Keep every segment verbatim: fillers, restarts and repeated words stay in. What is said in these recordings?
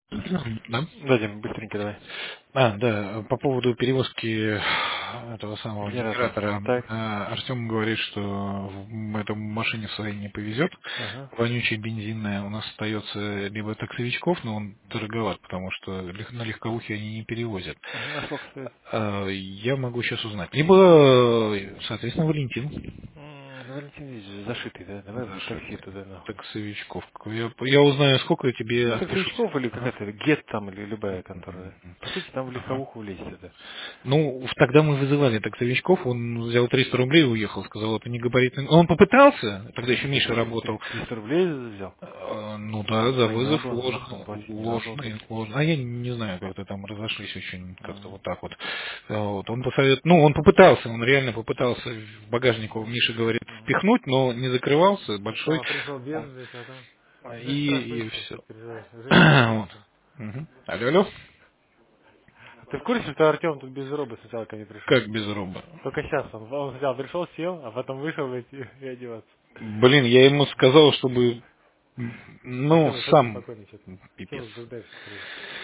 Да? Дадим, быстренько давай. А, да, по поводу перевозки этого самого Генератора. генератора. Так. Артем говорит, что в эту машине своей не повезет. Ага. Вонючая бензинная у нас остается либо таксовичков, но он дороговат, потому что лег- на легковухе они не перевозят. Мгм. А сколько стоит? А, Я могу сейчас узнать. Либо, соответственно, Валентин. М, ну, Валентин Ильич зашитый, да? Давай в такси Зашитый. туда нахуй. Таксовичков. Я, я узнаю, сколько тебе Ну, отпишусь. таксовичков или какая-то гет там, или любая контора, да? По сути, там в Ага. легковуху влезть это. Ну, в- тогда мы вызывали таксовичков, он взял триста рублей и уехал, сказал, это не габаритный. Он попытался, В тогда еще смысле, Миша три- три- работал. триста рублей взял? Э, Ну да, за А не надо вызов было нахуй ложно, платить, не надо было ложный, платить. ложный. А я не знаю, как-то там разошлись очень, как-то М. вот так вот. Э, Вот. Он посовет... Ну, он попытался, он реально попытался в багажник, у Миши говорит, Мгм. впихнуть, но не закрывался, большой, Сначала пришел бедный, потом... Да страх и, и быстро, что все. ты переживаешь. Жизнь Вот. быстрая. Мгм. Алло, алло. Ты в курсе, что Артем тут без робы сначала ко мне пришел? Как без руба? Только сейчас он, он сначала пришел, сел, а потом вышел блядь, и, и одеваться. Блин, я ему сказал, чтобы, м, ну, Артем, ну пойдем сам спокойнее что-то. пипец. Чего возбуждаешься сразу?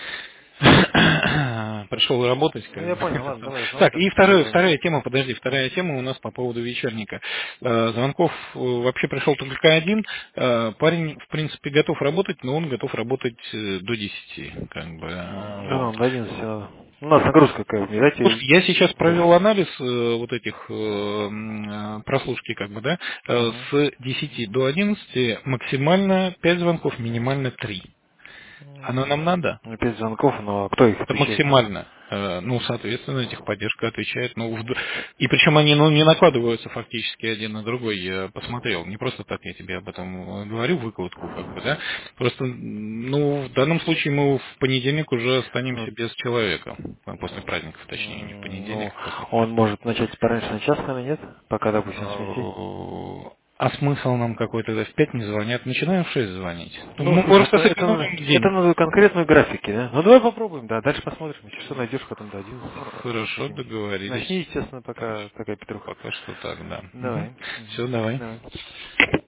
Пришел работать, Ну как я бы. понял, ладно, давай, звони Так, там, и второй второе, звони. вторая тема, подожди, А? вторая тема у нас по поводу вечерника. Э, Звонков э, вообще пришел только один. Э, Парень, в принципе, готов работать, но он готов работать э, до десяти, как бы. э, Да, Вот. ну, до одиннадцати надо. У нас нагрузка какая, не дайте... Слушай, я сейчас провел анализ э, вот этих э, м, э, прослушки, как бы, да, э, Ага. с десяти до одиннадцати максимально пять звонков, минимально три. Оно нам надо? Ну, пять звонков, но кто их Это отвечает? максимально. Э, Ну, соответственно, техподдержка отвечает. Ну, в д- и причем они ну, не накладываются фактически один на другой. Я посмотрел. Не просто так я тебе об этом э, говорю, выкладку, как бы, да. Просто, м, ну, в данном случае мы в понедельник уже Ну, останемся без человека. Э, После праздников, точнее, не в м, понедельник, ну, а после он праздников. может начать пораньше начаться, наверное, нет? Пока, допустим, смеси. Э, А смысл нам какой тогда в пять не звонят? Начинаем в шесть звонить. Ну, Ну, мы слушай, просто это, это, сэкономим надо- это день. надо конкретную графики, да? Ну, давай попробуем, да, дальше посмотрим. Если что, найдешь потом до одиннадцати. Хорошо, Как-нибудь. Начни, договорились. естественно, Пока, пока такая Петруха. пока что так, да. Давай. Все, Мгм. давай. Давай.